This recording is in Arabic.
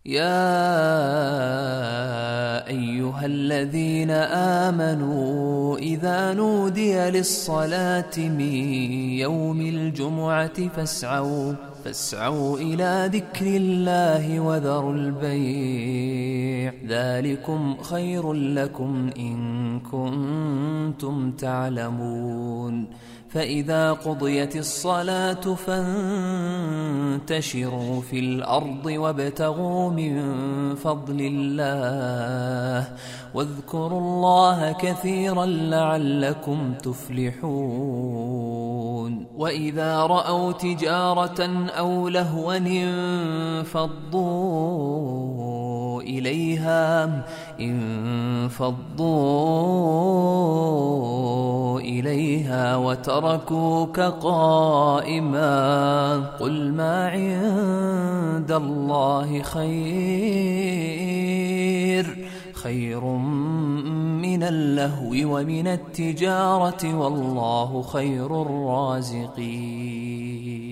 يا أيها الذين آمنوا إذا نودي للصلاة من يوم الجمعة فاسعوا إلى ذكر الله وذروا البيع ذلكم خير لكم إن كنتم تعلمون. فإذا قضيت الصلاة فانتشروا في الأرض وابتغوا من فضل الله واذكروا الله كثيرا لعلكم تفلحون. وإذا رأوا تجارة أو لهوا انفضوا إليها وتركوك قائما قل ما عند الله خير من اللهو ومن التجارة والله خير الرازقين.